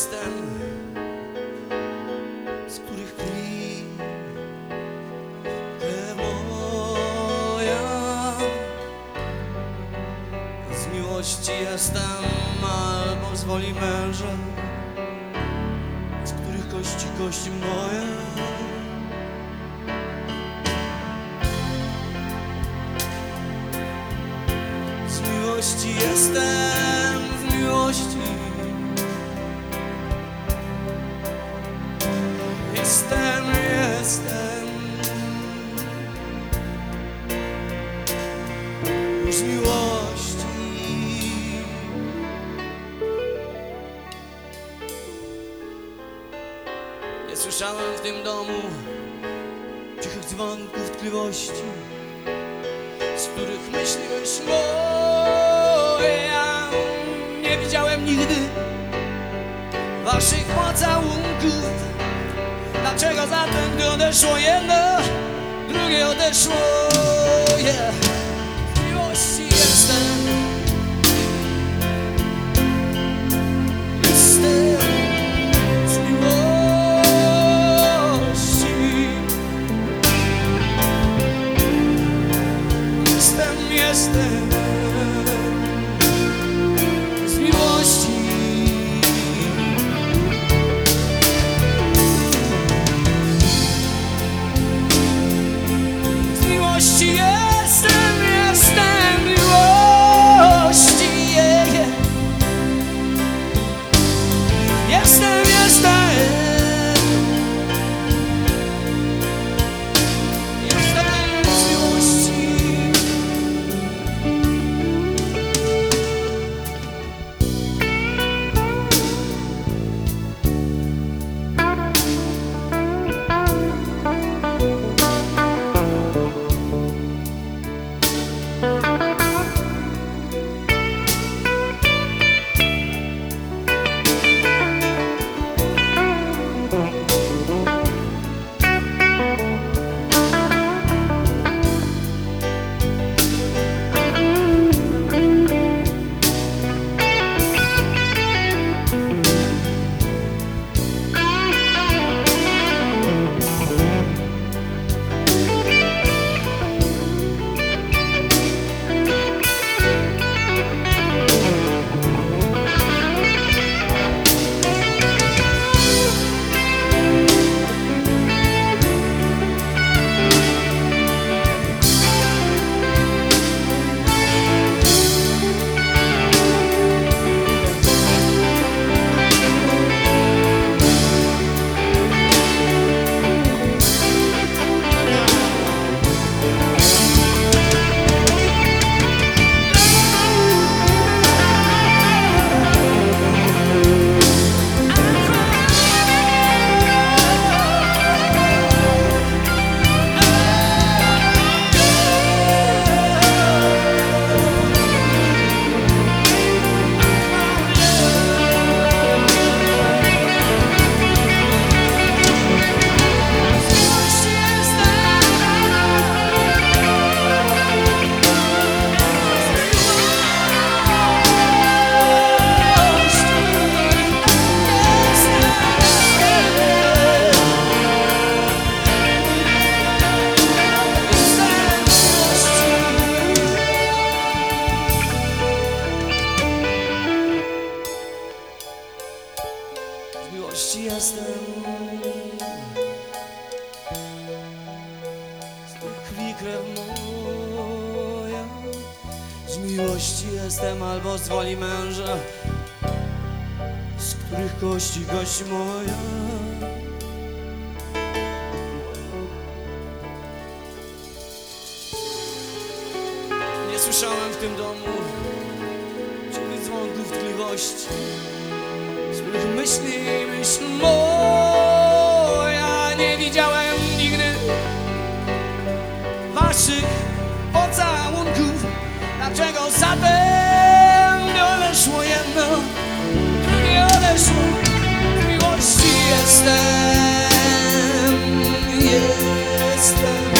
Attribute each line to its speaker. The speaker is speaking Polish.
Speaker 1: jestem, z których krwi krew moja. Z miłości jestem, albo z woli męża, z których kości kości moja. Z miłości jestem, z miłości jestem, z miłości. Nie słyszałem w tym domu cichych dzwonków tkliwości, z których myśli myśl moja. Nie widziałem nigdy waszych pocałunków. Dlaczego zatem, gdy odeszło jedno, drugie odeszło? Z miłości jestem, z miłości jestem, z miłości. Z miłości jestem, miłości, jestem, z miłości. Z miłości jestem, z krwi krew moja. Z miłości jestem, albo z woli męża, z których kości kość moja. Nie słyszałem w tym domu cichych dzwonków tkliwości, z których myśli myśl moja. Nie widziałem nigdy waszych pocałunków. Dlaczego zatem nie odeszło jedno, drugie odeszło? Z miłości jestem,